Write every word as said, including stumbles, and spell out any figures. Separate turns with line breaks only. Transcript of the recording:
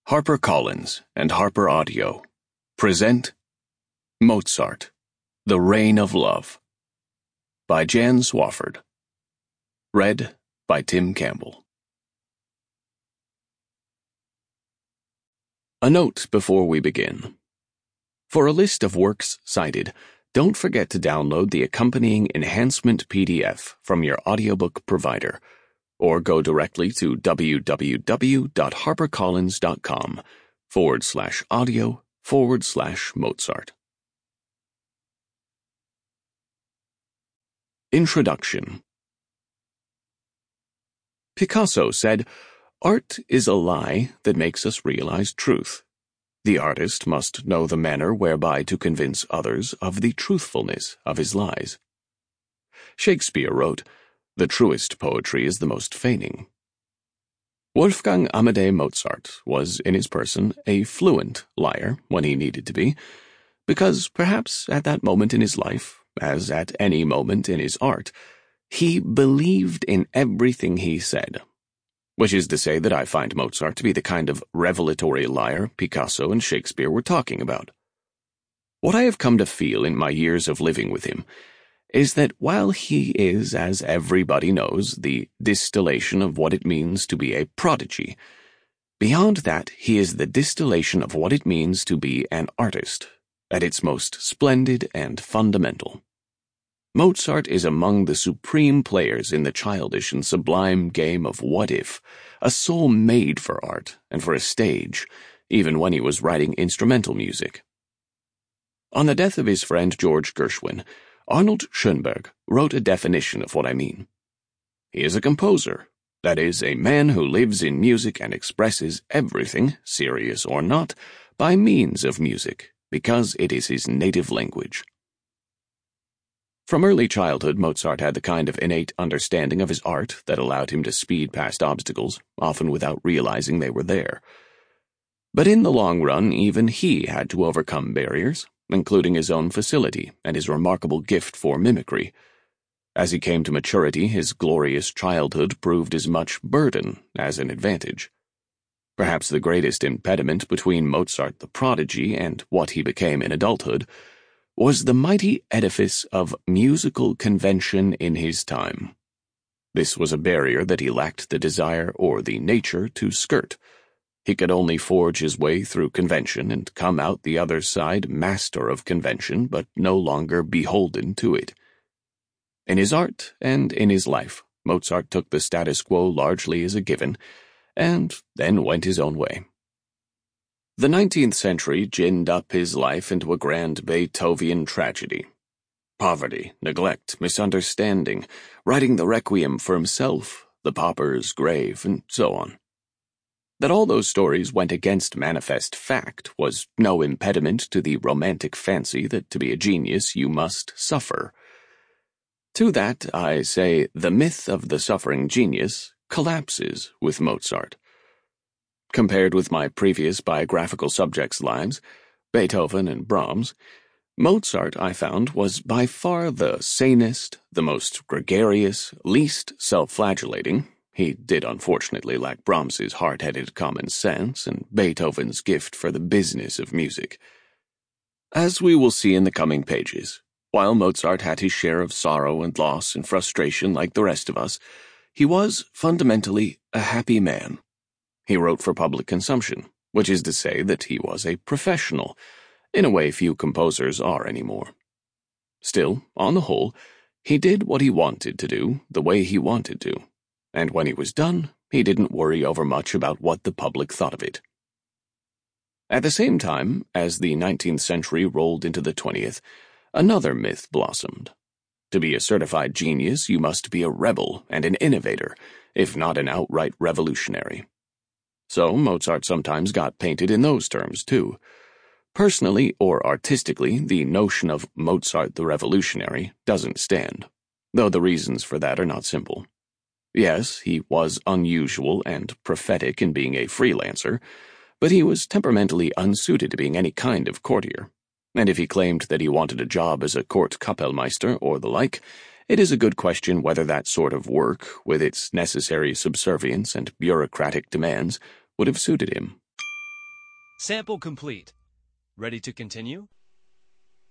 HarperCollins and Harper Audio present Mozart, The Reign of Love by Jan Swafford. Read by Tim Campbell. A note before we begin. For a list of works cited, don't forget to download the accompanying enhancement P D F from your audiobook provider, or go directly to www.harpercollins.com forward slash audio forward slash Mozart. Introduction. Picasso said, "Art is a lie that makes us realize truth. The artist must know the manner whereby to convince others of the truthfulness of his lies." Shakespeare wrote, "The truest poetry is the most feigning." Wolfgang Amadeus Mozart was, in his person, a fluent liar when he needed to be, because perhaps at that moment in his life, as at any moment in his art, he believed in everything he said. Which is to say that I find Mozart to be the kind of revelatory liar Picasso and Shakespeare were talking about. What I have come to feel in my years of living with him is that while he is, as everybody knows, the distillation of what it means to be a prodigy, beyond that he is the distillation of what it means to be an artist, at its most splendid and fundamental. Mozart is among the supreme players in the childish and sublime game of what-if, a soul made for art and for a stage, even when he was writing instrumental music. On the death of his friend George Gershwin, Arnold Schoenberg wrote a definition of what I mean. He is a composer, that is, a man who lives in music and expresses everything, serious or not, by means of music, because it is his native language. From early childhood, Mozart had the kind of innate understanding of his art that allowed him to speed past obstacles, often without realizing they were there. But in the long run, even he had to overcome barriers, including his own facility and his remarkable gift for mimicry. As he came to maturity, his glorious childhood proved as much burden as an advantage. Perhaps the greatest impediment between Mozart the prodigy and what he became in adulthood was the mighty edifice of musical convention in his time. This was a barrier that he lacked the desire or the nature to skirt. He could only forge his way through convention and come out the other side master of convention, but no longer beholden to it. In his art and in his life, Mozart took the status quo largely as a given, and then went his own way. The nineteenth century ginned up his life into a grand Beethovenian tragedy. Poverty, neglect, misunderstanding, writing the requiem for himself, the pauper's grave, and so on. That all those stories went against manifest fact was no impediment to the romantic fancy that to be a genius you must suffer. To that, I say, the myth of the suffering genius collapses with Mozart. Compared with my previous biographical subjects' lives, Beethoven and Brahms, Mozart, I found, was by far the sanest, the most gregarious, least self-flagellating. He did unfortunately lack Brahms's hard-headed common sense and Beethoven's gift for the business of music. As we will see in the coming pages, while Mozart had his share of sorrow and loss and frustration like the rest of us, he was, fundamentally, a happy man. He wrote for public consumption, which is to say that he was a professional, in a way few composers are anymore. Still, on the whole, he did what he wanted to do, the way he wanted to. And when he was done, he didn't worry over much about what the public thought of it. At the same time, as the nineteenth century rolled into the twentieth, another myth blossomed. To be a certified genius, you must be a rebel and an innovator, if not an outright revolutionary. So Mozart sometimes got painted in those terms, too. Personally or artistically, the notion of Mozart the revolutionary doesn't stand, though the reasons for that are not simple. Yes, he was unusual and prophetic in being a freelancer, but he was temperamentally unsuited to being any kind of courtier, and if he claimed that he wanted a job as a court Kapellmeister or the like, it is a good question whether that sort of work, with its necessary subservience and bureaucratic demands, would have suited him.
Sample complete. Ready to continue?